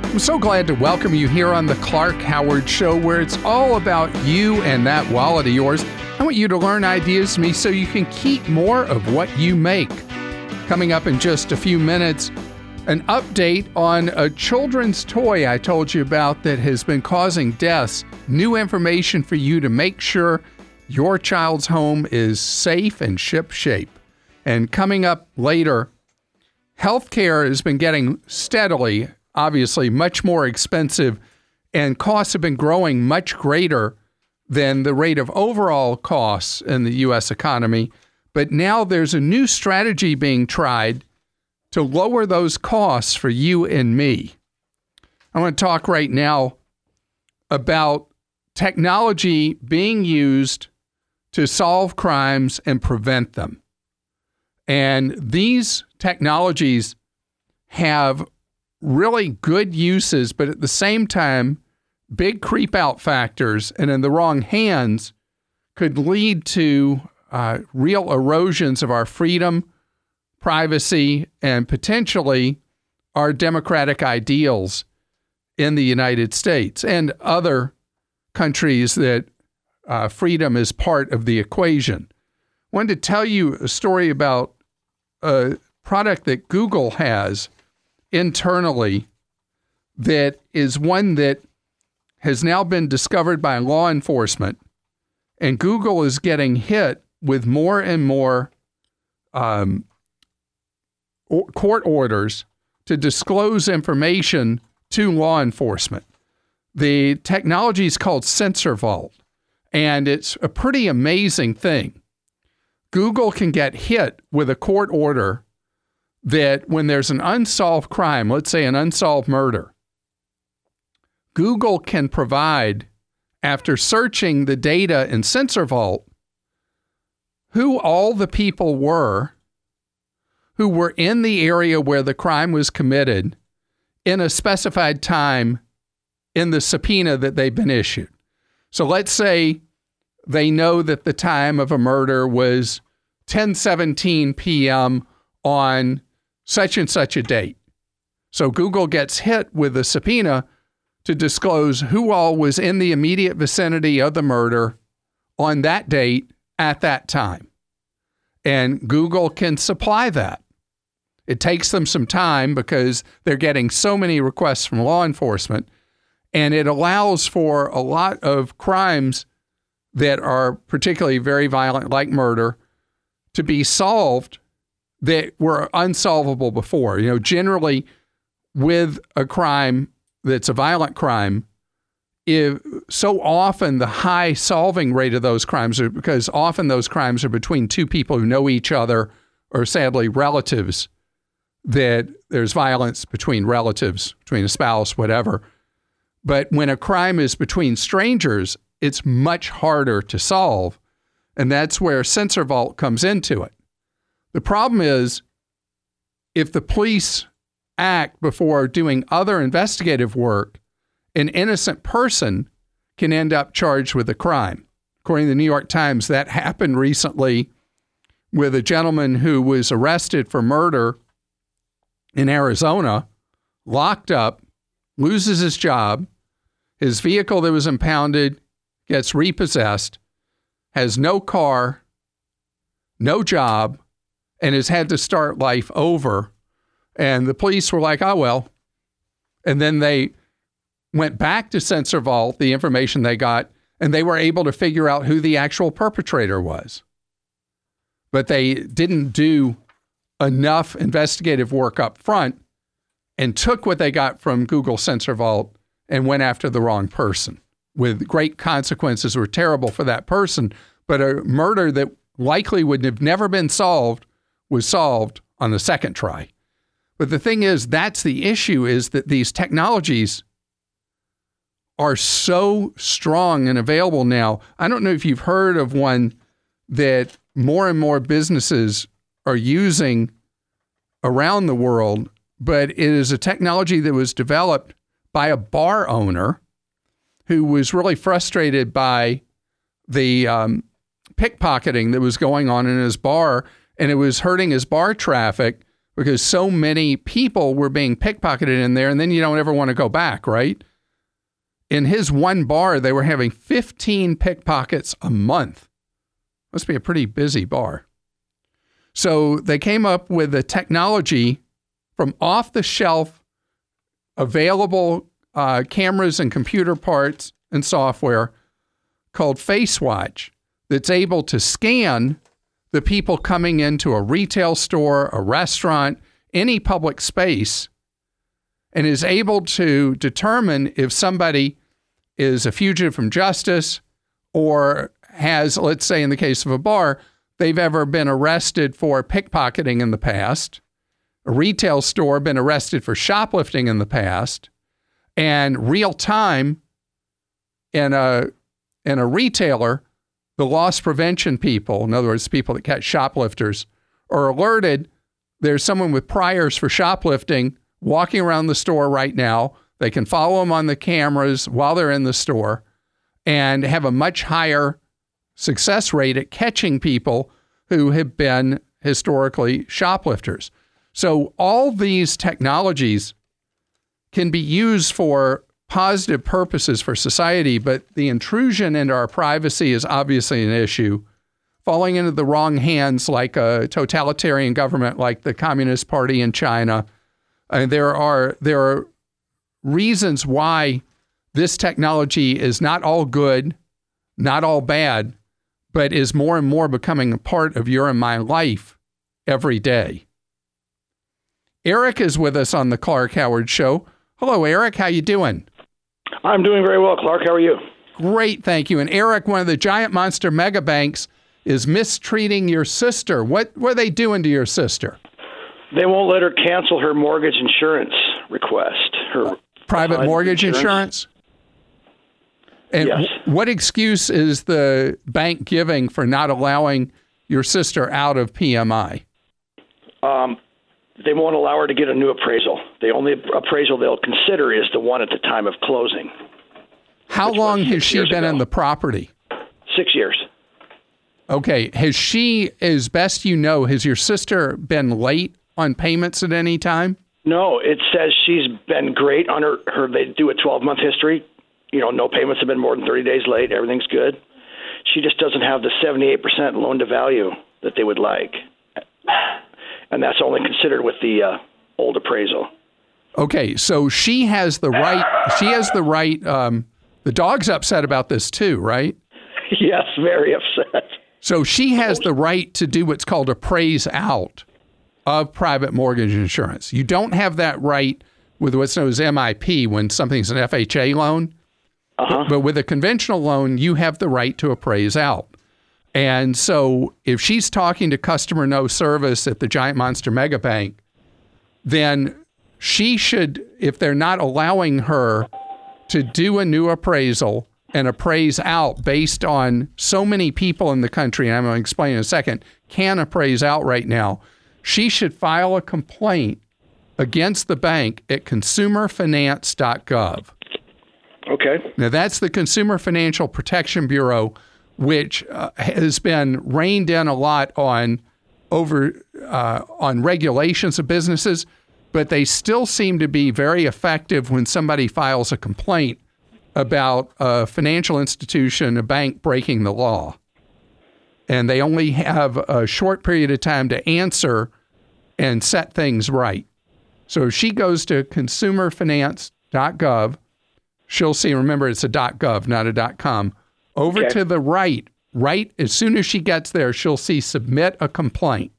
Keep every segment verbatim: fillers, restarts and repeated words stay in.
I'm so glad to welcome you here on the Clark Howard Show, where it's all about you and that wallet of yours. I want you to learn ideas from me so you can keep more of what you make. Coming up in just a few minutes, an update on a children's toy I told you about that has been causing deaths. New information for you to make sure your child's home is safe and ship-shape. And coming up later, healthcare has been getting steadily, obviously, much more expensive, and costs have been growing much greater than the rate of overall costs in the U S economy. But now there's a new strategy being tried to lower those costs for you and me. I want to talk right now about technology being used to solve crimes and prevent them. And these technologies have really good uses, but at the same time, big creep out factors, and in the wrong hands could lead to uh, real erosions of our freedom, privacy, and potentially our democratic ideals in the United States and other countries that uh, freedom is part of the equation. I wanted to tell you a story about a product that Google has internally that is one that has now been discovered by law enforcement, and Google is getting hit with more and more um, court orders to disclose information to law enforcement. The technology is called SensorVault, and it's a pretty amazing thing. Google can get hit with a court order that when there's an unsolved crime, let's say an unsolved murder, Google can provide, after searching the data in SensorVault, who all the people were who were in the area where the crime was committed in a specified time in the subpoena that they've been issued. So let's say they know that the time of a murder was ten seventeen p.m. on such and such a date. So Google gets hit with a subpoena to disclose who all was in the immediate vicinity of the murder on that date at that time. And Google can supply that. It takes them some time because they're getting so many requests from law enforcement, and it allows for a lot of crimes that are particularly very violent, like murder, to be solved that were unsolvable before. You know, generally with a crime that's a violent crime, if so often the high solving rate of those crimes are because often those crimes are between two people who know each other or sadly relatives, that there's violence between relatives, between a spouse, whatever. But when a crime is between strangers, it's much harder to solve. And that's where SensorVault comes into it. The problem is, if the police act before doing other investigative work, an innocent person can end up charged with a crime. According to the New York Times, that happened recently with a gentleman who was arrested for murder in Arizona, locked up, loses his job, his vehicle that was impounded gets repossessed, has no car, no job, and has had to start life over. And the police were like, oh, well. And then they went back to SensorVault, the information they got, and they were able to figure out who the actual perpetrator was. But they didn't do enough investigative work up front and took what they got from Google SensorVault and went after the wrong person, with great consequences were terrible for that person. But a murder that likely would have never been solved was solved on the second try. But the thing is, that's the issue, is that these technologies are so strong and available now. I don't know if you've heard of one that more and more businesses are using around the world, but it is a technology that was developed by a bar owner who was really frustrated by the um, pickpocketing that was going on in his bar, and it was hurting his bar traffic because so many people were being pickpocketed in there, and then you don't ever want to go back, right? In his one bar, they were having fifteen pickpockets a month. Must be a pretty busy bar. So they came up with a technology from off-the-shelf available uh, cameras and computer parts and software called FaceWatch that's able to scan the people coming into a retail store, a restaurant, any public space, and is able to determine if somebody is a fugitive from justice or has, let's say in the case of a bar, they've ever been arrested for pickpocketing in the past, a retail store been arrested for shoplifting in the past, and real time in a, in a retailer, the loss prevention people, in other words, people that catch shoplifters, are alerted there's someone with priors for shoplifting walking around the store right now. They can follow them on the cameras while they're in the store and have a much higher success rate at catching people who have been historically shoplifters. So all these technologies can be used for positive purposes for society, but the intrusion into our privacy is obviously an issue. Falling into the wrong hands like a totalitarian government like the Communist Party in China. Uh, there are there are reasons why this technology is not all good, not all bad, but is more and more becoming a part of your and my life every day. Eric is with us on the Clark Howard Show. Hello, Eric. How you doing? I'm doing very well, Clark. How are you? Great, thank you. And Eric, one of the giant monster mega banks, is mistreating your sister. What, what are they doing to your sister? They won't let her cancel her mortgage insurance request. Her uh, private mortgage insurance? insurance? And yes. w- what excuse is the bank giving for not allowing your sister out of P M I? Um, they won't allow her to get a new appraisal. The only appraisal they'll consider is the one at the time of closing. How long has she been in the property? Six years. Okay. Has she, as best you know, has your sister been late on payments at any time? No, it says she's been great on her, her they do a twelve-month history. You know, no payments have been more than thirty days late. Everything's good. She just doesn't have the seventy-eight percent loan to value that they would like. And that's only considered with the uh, old appraisal. Okay, so she has the right, she has the right, um, the dog's upset about this too, right? Yes, very upset. So she has the right to do what's called appraise out of private mortgage insurance. You don't have that right with what's known as M I P when something's an F H A loan. Uh-huh. But, but with a conventional loan, you have the right to appraise out. And so if she's talking to customer no service at the Giant Monster Mega Bank, then she should, if they're not allowing her to do a new appraisal and appraise out based on so many people in the country, and I'm going to explain in a second, can appraise out right now, she should file a complaint against the bank at consumer finance dot gov. Okay. Now, that's the Consumer Financial Protection Bureau, which uh, has been reined in a lot on over uh, on regulations of businesses, but they still seem to be very effective when somebody files a complaint about a financial institution, a bank breaking the law. And they only have a short period of time to answer and set things right. So if she goes to consumer finance dot gov, she'll see, remember, it's a .gov, not a .com. Over okay. to the right, right, as soon as she gets there, she'll see submit a complaint.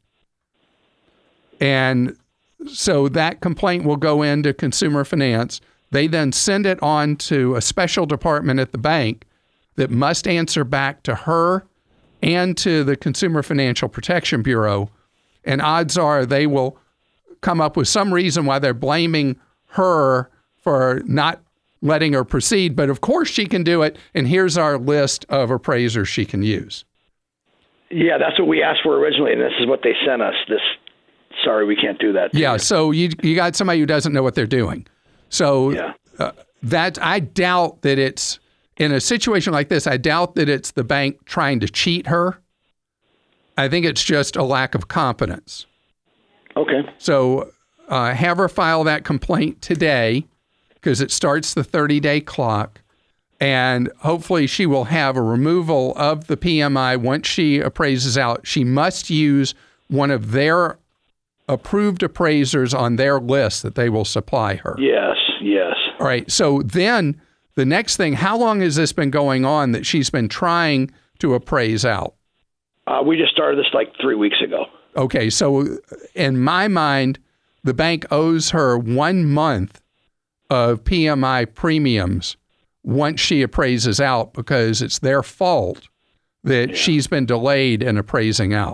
And so that complaint will go into Consumer Finance. They then send it on to a special department at the bank that must answer back to her and to the Consumer Financial Protection Bureau. And odds are they will come up with some reason why they're blaming her for not letting her proceed. But of course she can do it. And here's our list of appraisers she can use. Yeah, that's what we asked for originally. And this is what they sent us. This, sorry, we can't do that. Yeah. So you, you got somebody who doesn't know what they're doing. So yeah. uh, that I doubt that it's in a situation like this. I doubt that it's the bank trying to cheat her. I think it's just a lack of competence. Okay. So uh, have her file that complaint today because it starts the thirty-day clock. And hopefully she will have a removal of the P M I once she appraises out. She must use one of their approved appraisers on their list that they will supply her. Yes, yes. All right. So then the next thing, how long has this been going on that she's been trying to appraise out? Uh, we just started this like three weeks ago. Okay. So in my mind, the bank owes her one month of P M I premiums once she appraises out because it's their fault that yeah. she's been delayed in appraising out.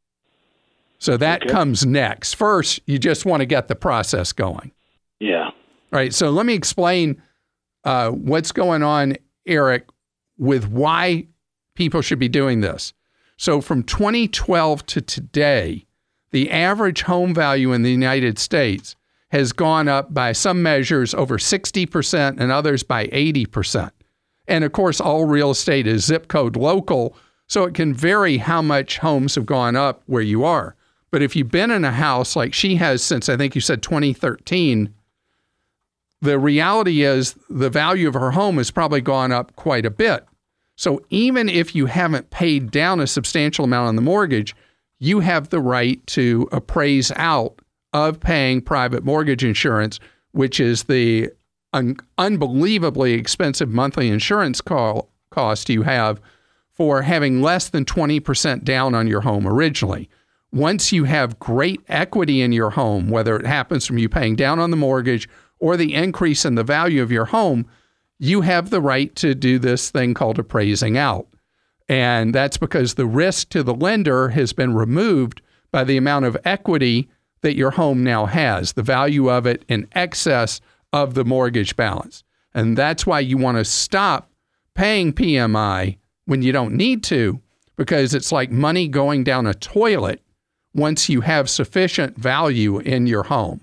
So that okay. comes next. First, you just want to get the process going. Yeah. All right. So let me explain uh, what's going on, Eric, with why people should be doing this. So from twenty twelve to today, the average home value in the United States has gone up by some measures over sixty percent and others by eighty percent. And of course, all real estate is zip code local, so it can vary how much homes have gone up where you are. But if you've been in a house like she has since, I think you said twenty thirteen, the reality is the value of her home has probably gone up quite a bit. So even if you haven't paid down a substantial amount on the mortgage, you have the right to appraise out of paying private mortgage insurance, which is the un- unbelievably expensive monthly insurance call- cost you have for having less than twenty percent down on your home originally. Once you have great equity in your home, whether it happens from you paying down on the mortgage or the increase in the value of your home, you have the right to do this thing called appraising out. And that's because the risk to the lender has been removed by the amount of equity that your home now has, the value of it in excess of the mortgage balance. And that's why you want to stop paying P M I when you don't need to, because it's like money going down a toilet once you have sufficient value in your home.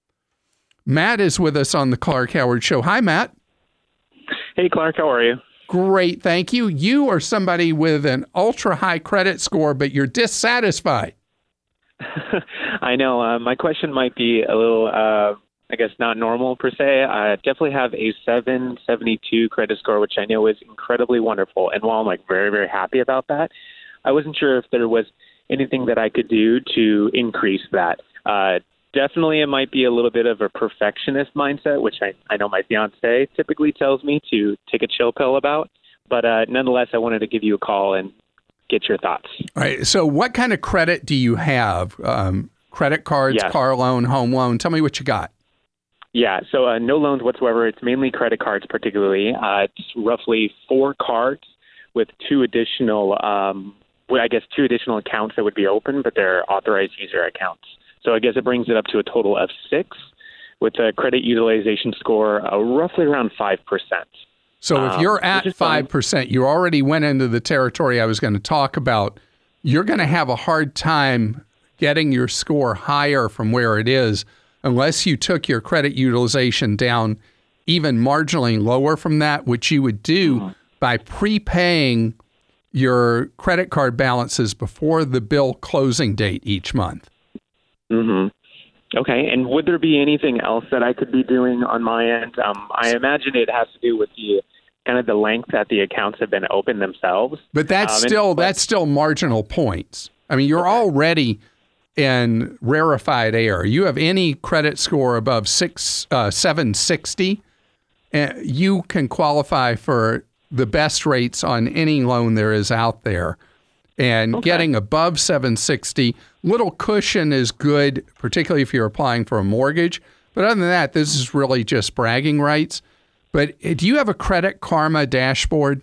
Matt is with us on the Clark Howard Show. Hi, Matt. Hey, Clark. How are you? Great. Thank you. You are somebody with an ultra high credit score, but you're dissatisfied. I know. Uh, my question might be a little, uh, I guess, not normal per se. I definitely have a seven seventy-two credit score, which I know is incredibly wonderful. And while I'm like very, very happy about that, I wasn't sure if there was anything that I could do to increase that. Uh, definitely, it might be a little bit of a perfectionist mindset, which I, I know my fiance typically tells me to take a chill pill about. But uh, nonetheless, I wanted to give you a call and get your thoughts. All right. So what kind of credit do you have? Um, credit cards, yes. Car loan, home loan? Tell me what you got. Yeah. So uh, no loans whatsoever. It's mainly credit cards particularly. Uh, it's roughly four cards with two additional, um, well, I guess, two additional accounts that would be open, but they're authorized user accounts. So I guess it brings it up to a total of six with a credit utilization score uh, roughly around five percent. So if you're at five percent, you already went into the territory I was going to talk about. You're going to have a hard time getting your score higher from where it is unless you took your credit utilization down even marginally lower from that, which you would do mm-hmm. by prepaying your credit card balances before the bill closing date each month. Mm-hmm. Okay. And would there be anything else that I could be doing on my end? Um, I imagine it has to do with the kind of the length that the accounts have been open themselves. But that's um, still and, that's still marginal points. I mean, you're okay. already in rarefied air. You have any credit score above six uh, seven sixty, uh, you can qualify for the best rates on any loan there is out there. And okay. getting above seven sixty, little cushion is good, particularly if you're applying for a mortgage. But other than that, this is really just bragging rights. But do you have a Credit Karma dashboard?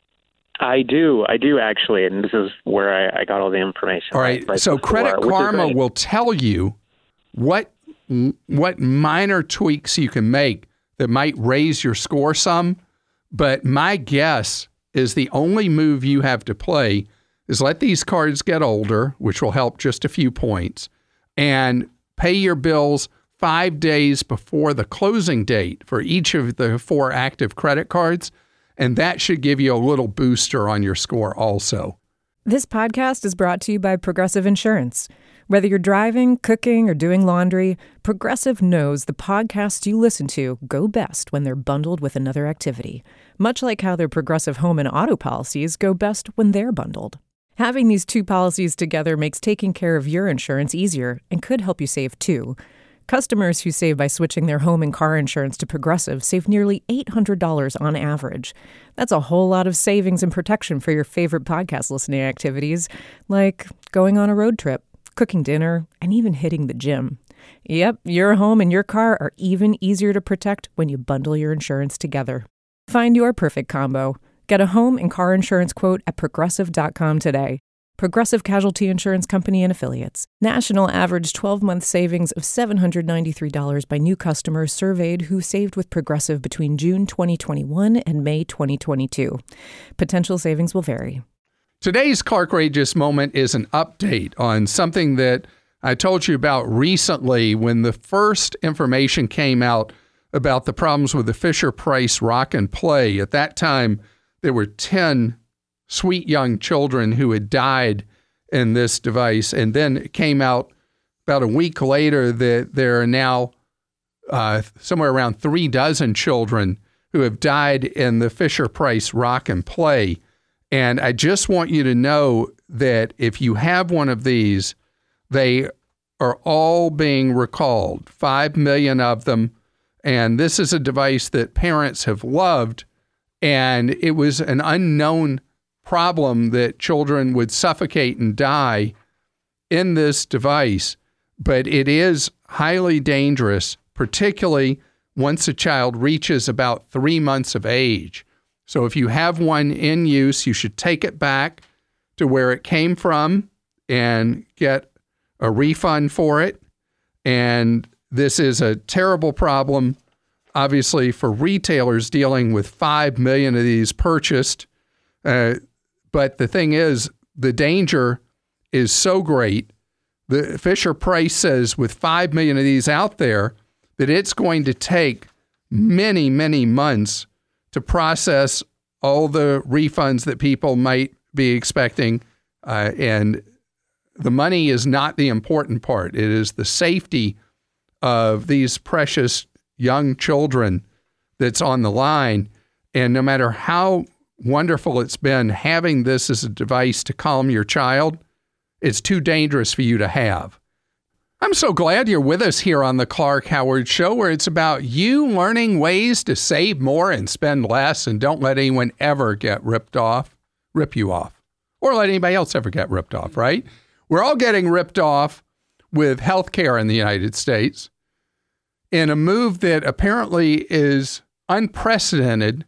I do. I do, actually. And this is where I, I got all the information. All right. right so before, Credit Karma will tell you what what minor tweaks you can make that might raise your score some. But my guess is the only move you have to play is let these cards get older, which will help just a few points, and pay your bills five days before the closing date for each of the four active credit cards, and that should give you a little booster on your score also. This podcast is brought to you by Progressive Insurance. Whether you're driving, cooking, or doing laundry, Progressive knows the podcasts you listen to go best when they're bundled with another activity, much like how their Progressive home and auto policies go best when they're bundled. Having these two policies together makes taking care of your insurance easier and could help you save too. Customers who save by switching their home and car insurance to Progressive save nearly eight hundred dollars on average. That's a whole lot of savings and protection for your favorite podcast listening activities, like going on a road trip, cooking dinner, and even hitting the gym. Yep, your home and your car are even easier to protect when you bundle your insurance together. Find your perfect combo. Get a home and car insurance quote at progressive dot com today. Progressive Casualty Insurance Company and Affiliates. National average twelve-month savings of seven hundred ninety-three dollars by new customers surveyed who saved with Progressive between June twenty twenty-one and May twenty twenty-two. Potential savings will vary. Today's Clarkrageous Moment is an update on something that I told you about recently when the first information came out about the problems with the Fisher-Price Rock and Play. At that time, there were ten sweet young children who had died in this device. And then it came out about a week later that there are now uh, somewhere around three dozen children who have died in the Fisher-Price Rock and Play. And I just want you to know that if you have one of these, they are all being recalled, five million of them. And this is a device that parents have loved. And it was an unknown problem that children would suffocate and die in this device. But it is highly dangerous, particularly once a child reaches about three months of age. So if you have one in use, you should take it back to where it came from and get a refund for it. And this is a terrible problem, obviously, for retailers dealing with five million of these purchased. Uh, but the thing is, the danger is so great. The Fisher-Price says with five million of these out there that it's going to take many, many months to process all the refunds that people might be expecting. Uh, and the money is not the important part. It is the safety of these precious young children that's on the line. And no matter how wonderful it's been having this as a device to calm your child, it's too dangerous for you to have. I'm so glad you're with us here on the Clark Howard Show, where it's about you learning ways to save more and spend less, and don't let anyone ever get ripped off, rip you off, or let anybody else ever get ripped off, right? We're all getting ripped off with healthcare in the United States in a move that apparently is unprecedented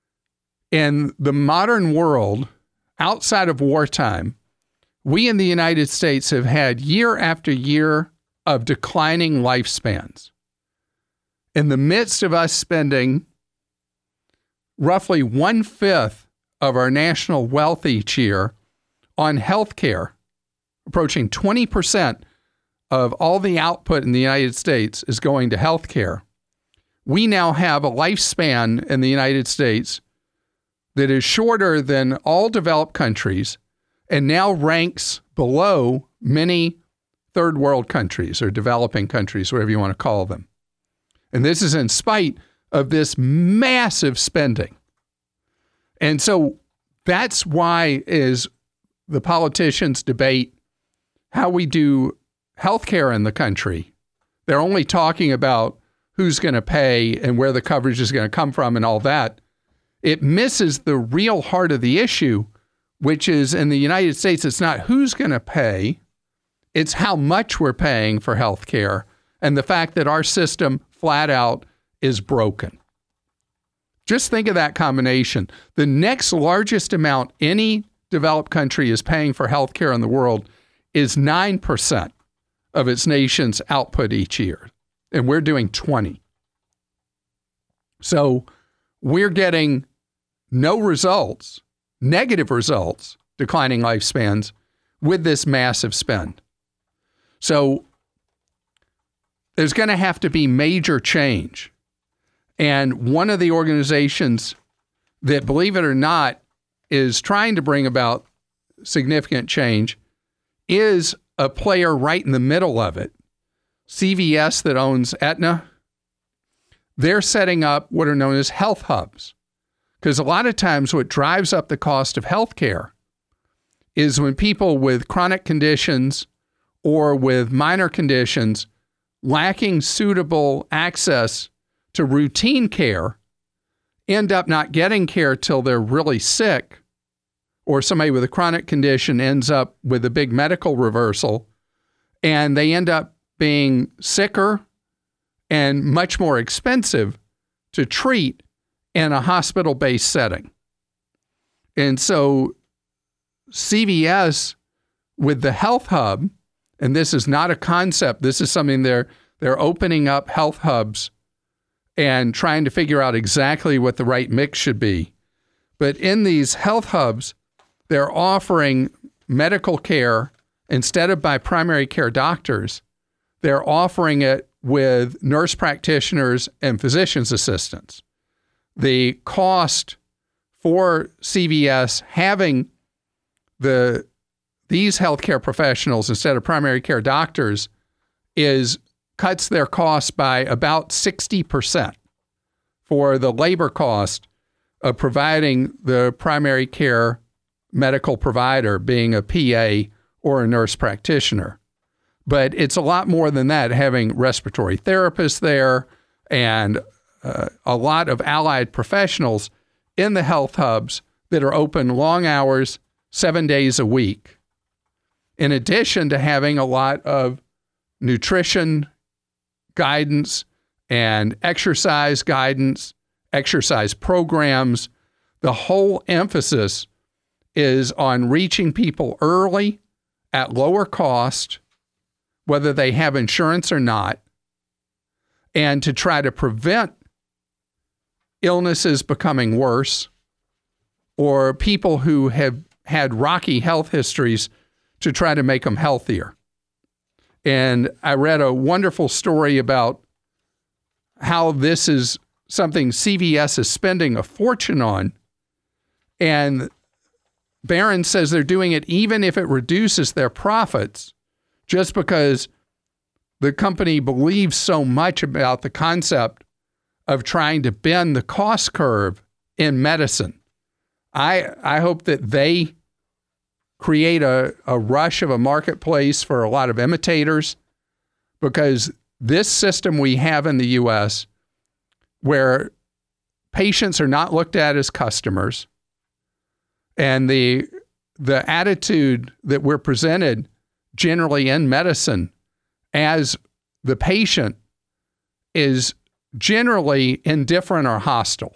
in the modern world outside of wartime. We in the United States have had year after year of declining lifespans. In the midst of us spending roughly one-fifth of our national wealth each year on health care, approaching twenty percent of all the output in the United States is going to health care. We now have a lifespan in the United States that is shorter than all developed countries and now ranks below many third world countries or developing countries, whatever you want to call them. And this is in spite of this massive spending. And so that's why is the politicians debate how we do healthcare in the country. They're only talking about who's going to pay and where the coverage is going to come from and all that. It misses the real heart of the issue, which is in the United States, it's not who's going to pay, it's how much we're paying for health care and the fact that our system flat out is broken. Just think of that combination. The next largest amount any developed country is paying for health care in the world is nine percent of its nation's output each year, and we're doing twenty. So we're getting no results, negative results, declining lifespans with this massive spend. So there's going to have to be major change. And one of the organizations that, believe it or not, is trying to bring about significant change is a player right in the middle of it, C V S that owns Aetna, they're setting up what are known as health hubs. Because a lot of times what drives up the cost of healthcare is when people with chronic conditions or with minor conditions lacking suitable access to routine care end up not getting care till they're really sick, or somebody with a chronic condition ends up with a big medical reversal, and they end up being sicker and much more expensive to treat in a hospital-based setting. And so C V S with the Health Hub, and this is not a concept, this is something they're they're opening up health hubs and trying to figure out exactly what the right mix should be. But in these health hubs, they're offering medical care instead of by primary care doctors. They're offering it with nurse practitioners and physician's assistants. The cost for C V S having the these healthcare professionals instead of primary care doctors is cuts their costs by about sixty percent for the labor cost of providing the primary care medical provider, being a P A or a nurse practitioner. But it's a lot more than that, having respiratory therapists there and uh, a lot of allied professionals in the health hubs that are open long hours, seven days a week. In addition to having a lot of nutrition guidance and exercise guidance, exercise programs, the whole emphasis is on reaching people early at lower cost, whether they have insurance or not, and to try to prevent illnesses becoming worse or people who have had rocky health histories to try to make them healthier. And I read a wonderful story about how this is something C V S is spending a fortune on. And Barron says they're doing it even if it reduces their profits, just because the company believes so much about the concept of trying to bend the cost curve in medicine. I I hope that they create a, a rush of a marketplace for a lot of imitators, because this system we have in the U S where patients are not looked at as customers, and the the attitude that we're presented generally in medicine as the patient is generally indifferent or hostile.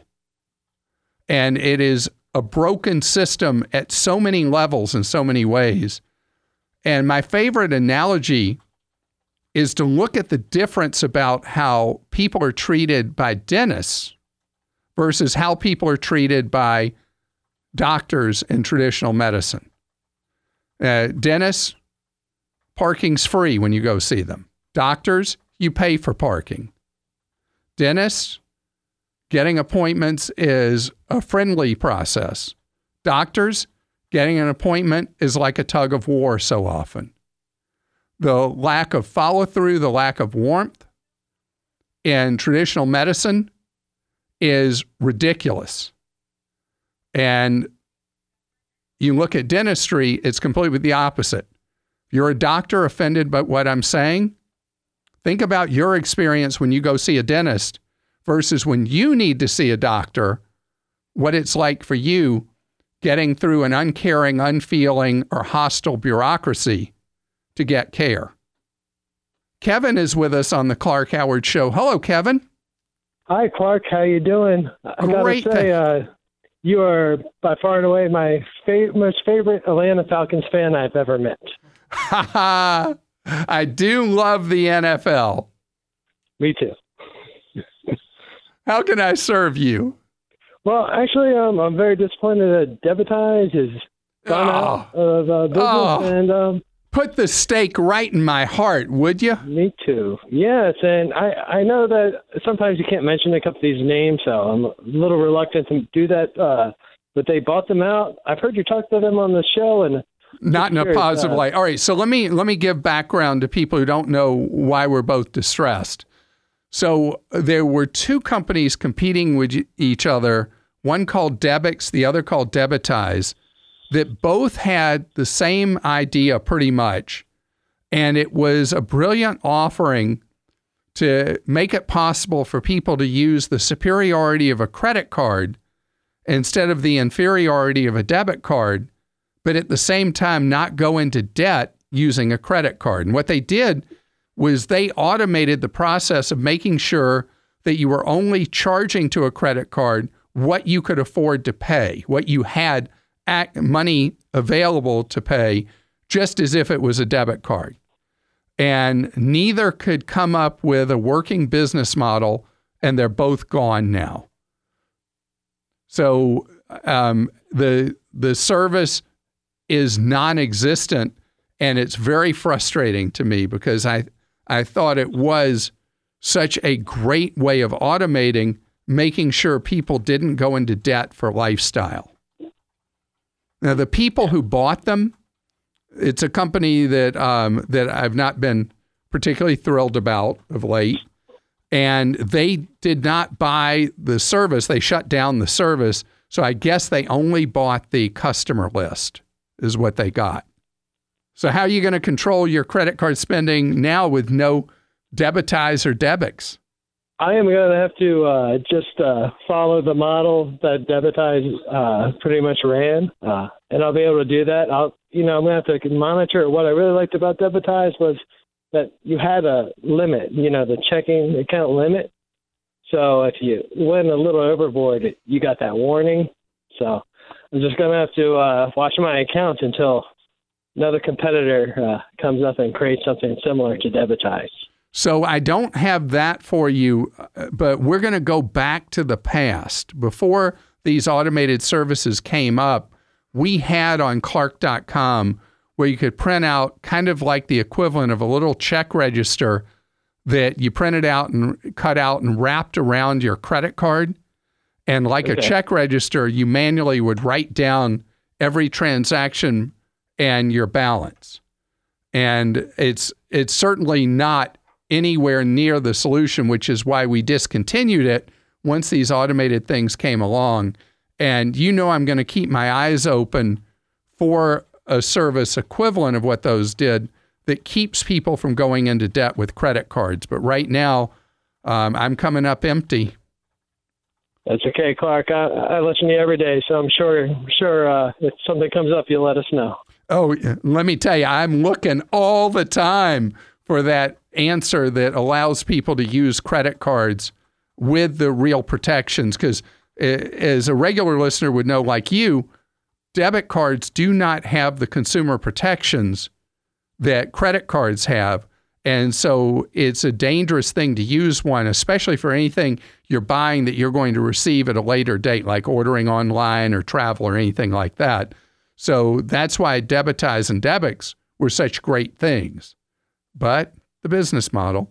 And it is a broken system at so many levels in so many ways. And my favorite analogy is to look at the difference about how people are treated by dentists versus how people are treated by doctors in traditional medicine. Uh, dentists, parking's free when you go see them. Doctors, you pay for parking. Dentists, getting appointments is a friendly process. Doctors, getting an appointment is like a tug of war so often. The lack of follow-through, the lack of warmth in traditional medicine is ridiculous. And you look at dentistry, it's completely the opposite. If you're a doctor offended by what I'm saying, think about your experience when you go see a dentist versus when you need to see a doctor, what it's like for you getting through an uncaring, unfeeling, or hostile bureaucracy to get care. Kevin is with us on the Clark Howard Show. Hello, Kevin. Hi, Clark. How you doing? I Great. gotta say, uh, you are by far and away my fa- most favorite Atlanta Falcons fan I've ever met. Ha ha! I do love the N F L. Me too. How can I serve you? Well, actually, um, I'm very disappointed that Devitize is gone out of uh, business, Oh. and um, Put the stake right in my heart, would you? me too. Yes, and I, I know that sometimes you can't mention a couple of these names, so I'm a little reluctant to do that. Uh, but they bought them out. I've heard you talk to them on the show, and Not in a Sure, positive uh, light. All right, so let me let me give background to people who don't know why we're both distressed. So there were two companies competing with each other, one called Debix, the other called Debitize, that both had the same idea pretty much. And it was a brilliant offering to make it possible for people to use the superiority of a credit card instead of the inferiority of a debit card, but at the same time not go into debt using a credit card. And what they did was they automated the process of making sure that you were only charging to a credit card what you could afford to pay, what you had money available to pay, just as if it was a debit card. And neither could come up with a working business model, and they're both gone now. So um, the the service is non-existent, and it's very frustrating to me because I I thought it was such a great way of automating, making sure people didn't go into debt for lifestyle. Now, the people who bought them, it's a company that um, that I've not been particularly thrilled about of late, and they did not buy the service. They shut down the service, so I guess they only bought the customer list is what they got. So how are you going to control your credit card spending now with no Debitize or Debix? I am going to have to uh, just uh, follow the model that Debitize uh, pretty much ran, uh, and I'll be able to do that. I'll, you know, I'm going to have to monitor it. What I really liked about Debitize was that you had a limit, you know, the checking account limit. So if you went a little overboard, you got that warning. So I'm just going to have to uh, watch my account until another competitor uh, comes up and creates something similar to Debitize. So I don't have that for you, but we're going to go back to the past. Before these automated services came up, we had on Clark dot com where you could print out kind of like the equivalent of a little check register that you printed out and cut out and wrapped around your credit card. And like okay. a check register, you manually would write down every transaction and your balance. And it's it's certainly not anywhere near the solution, which is why we discontinued it once these automated things came along. And you know I'm going to keep my eyes open for a service equivalent of what those did that keeps people from going into debt with credit cards. But right now, um, I'm coming up empty. That's okay, Clark. I, I listen to you every day, so I'm sure sure uh, if something comes up, you'll let us know. Oh, let me tell you, I'm looking all the time for that answer that allows people to use credit cards with the real protections. Because as a regular listener would know, like you, debit cards do not have the consumer protections that credit cards have. And so it's a dangerous thing to use one, especially for anything you're buying that you're going to receive at a later date, like ordering online or travel or anything like that. So that's why Debitize and Debix were such great things. But the business model.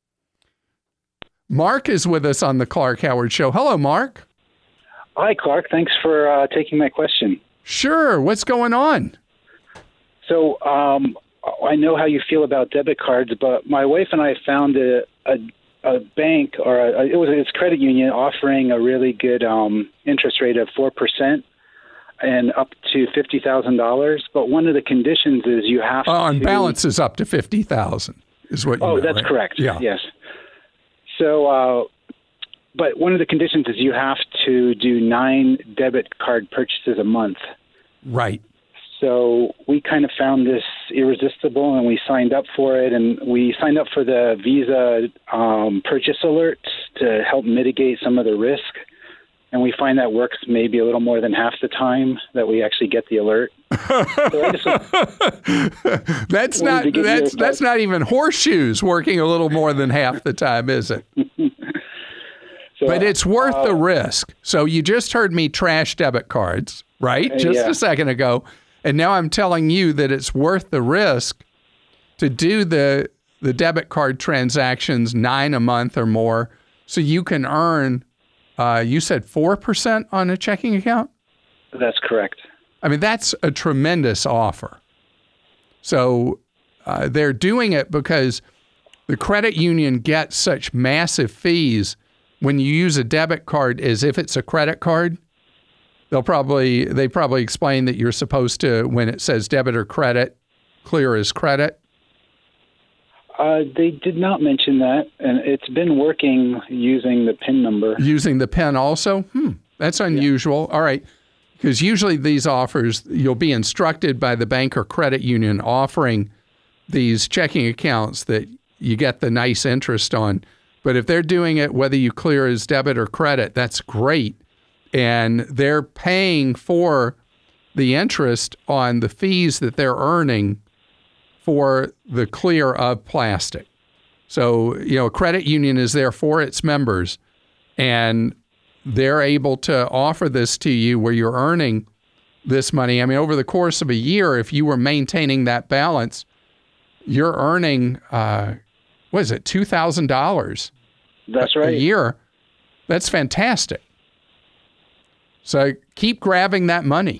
Mark is with us on the Clark Howard Show. Hello, Mark. Hi, Clark. Thanks for uh, taking my question. Sure. What's going on? So um, I know how you feel about debit cards, but my wife and I found a a, a bank or a, it was its credit union offering a really good um, interest rate of four percent and up to fifty thousand dollars. But one of the conditions is you have uh, to... On balance is up to fifty thousand dollars is what you Oh, know, that's right? correct. Yeah. Yes. So, uh, but one of the conditions is you have to do nine debit card purchases a month. Right. So we kind of found this irresistible, and we signed up for it, and we signed up for the Visa um, purchase alerts to help mitigate some of the risk. And we find that works maybe a little more than half the time that we actually get the alert. So just, that's not that's that's not even horseshoes working a little more than half the time, is it? So, but it's worth uh, the risk. So you just heard me trash debit cards, right? Just yeah. a second ago. And now I'm telling you that it's worth the risk to do the the debit card transactions nine a month or more so you can earn, uh, you said four percent on a checking account? That's correct. I mean, that's a tremendous offer. So uh, they're doing it because the credit union gets such massive fees when you use a debit card as if it's a credit card. They'll probably, they probably explain that you're supposed to, when it says debit or credit, clear as credit. Uh, they did not mention that, and it's been working using the PIN number. Using the PIN also? Hmm, that's unusual. Yeah. All right, because usually these offers, you'll be instructed by the bank or credit union offering these checking accounts that you get the nice interest on. But if they're doing it, whether you clear as debit or credit, that's great. And they're paying for the interest on the fees that they're earning for the clear of plastic. So, you know, a credit union is there for its members, and they're able to offer this to you where you're earning this money. I mean, over the course of a year, if you were maintaining that balance, you're earning, uh, what is it, two thousand dollars That's right. a year. That's fantastic. So keep grabbing that money.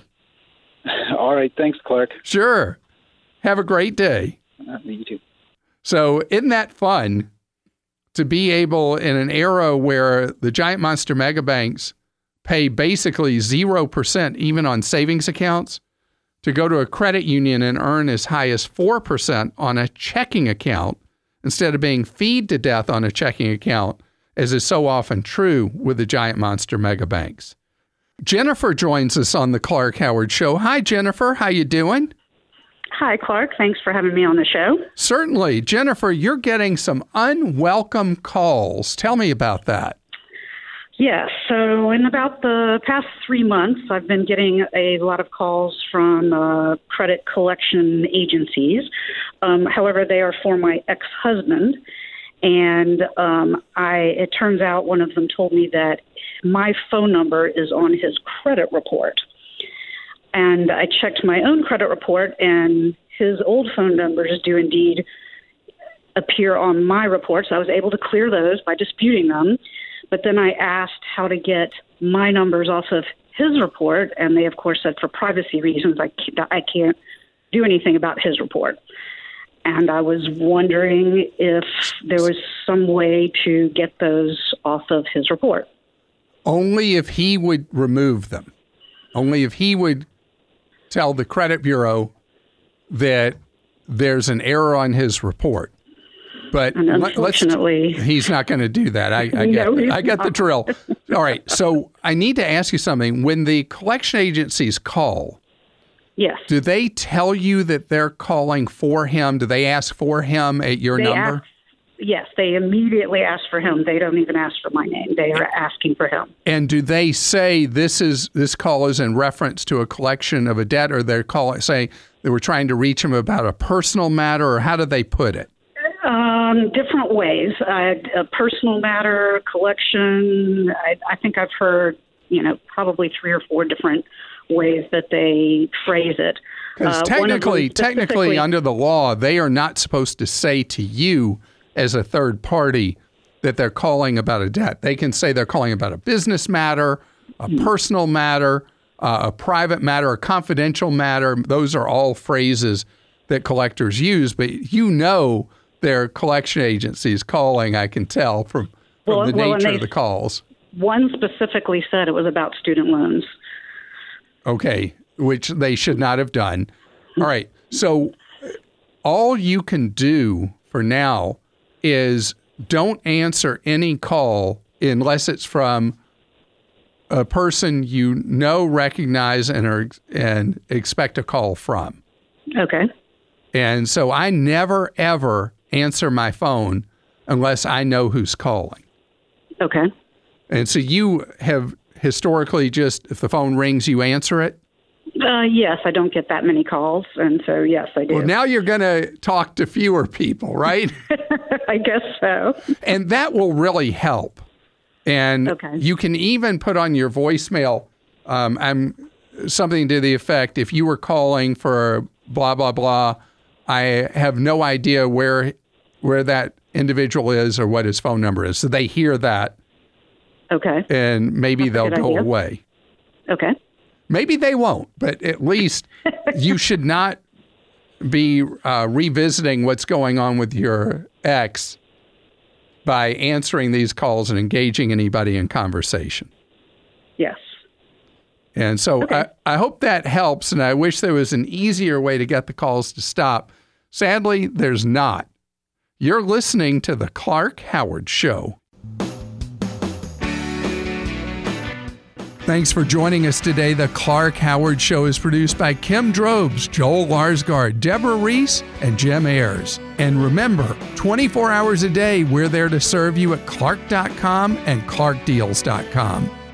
All right. Thanks, Clark. Sure. Have a great day. Uh, you too. So isn't that fun to be able, in an era where the giant monster mega banks pay basically zero percent even on savings accounts, to go to a credit union and earn as high as four percent on a checking account instead of being feed to death on a checking account, as is so often true with the giant monster mega banks. Jennifer joins us on the Clark Howard Show. Hi, Jennifer. How you doing? Hi, Clark. Thanks for having me on the show. Certainly. Jennifer, you're getting some unwelcome calls. Tell me about that. Yes. So in about the past three months, I've been getting a lot of calls from uh, credit collection agencies. Um, however, they are for my ex-husband. And um, I, it turns out one of them told me that my phone number is on his credit report. And I checked my own credit report, and his old phone numbers do indeed appear on my report. So I was able to clear those by disputing them. But then I asked how to get my numbers off of his report, and they, of course, said for privacy reasons, I can't, I can't do anything about his report. And I was wondering if there was some way to get those off of his report. Only if he would remove them. Only if he would tell the credit bureau that there's an error on his report. But and unfortunately, let's, he's not going to do that. I, I get, no, I get the drill. All right. So I need to ask you something. When the collection agencies call, yes, do they tell you that they're calling for him? Do they ask for him at your they number? Ask, yes, they immediately ask for him. They don't even ask for my name. They are asking for him. And do they say this is this call is in reference to a collection of a debt, or they're calling say they were trying to reach him about a personal matter, or how do they put it? Um, different ways. Uh, a personal matter, collection. I, I think I've heard, you know, probably three or four different ways that they phrase it. Because uh, technically, technically, under the law, they are not supposed to say to you as a third party that they're calling about a debt. They can say they're calling about a business matter, a mm-hmm. personal matter, uh, a private matter, a confidential matter. Those are all phrases that collectors use, but you know their collection agencies calling, I can tell from, from well, the well, nature they, of the calls. One specifically said it was about student loans. Okay, which they should not have done. All right, so all you can do for now is don't answer any call unless it's from a person you know, recognize, and are, and expect a call from. Okay. And so I never, ever answer my phone unless I know who's calling. Okay. And so you have historically just, if the phone rings, you answer it? Uh, yes, I don't get that many calls, and so yes, I do. Well, now you're going to talk to fewer people, right? I guess so. And that will really help. And okay. You can even put on your voicemail um, I'm something to the effect, if you were calling for blah, blah, blah, I have no idea where where that individual is or what his phone number is. So they hear that. Okay. And maybe That's they'll go idea. away. Okay. Maybe they won't, but at least you should not be uh, revisiting what's going on with your ex by answering these calls and engaging anybody in conversation. Yes. And so Okay. I, I hope that helps, and I wish there was an easier way to get the calls to stop. Sadly, there's not. You're listening to The Clark Howard Show. Thanks for joining us today. The Clark Howard Show is produced by Kim Drobes, Joel Larsgaard, Deborah Reese, and Jim Ayers. And remember, twenty-four hours a day, we're there to serve you at clark dot com and clark deals dot com.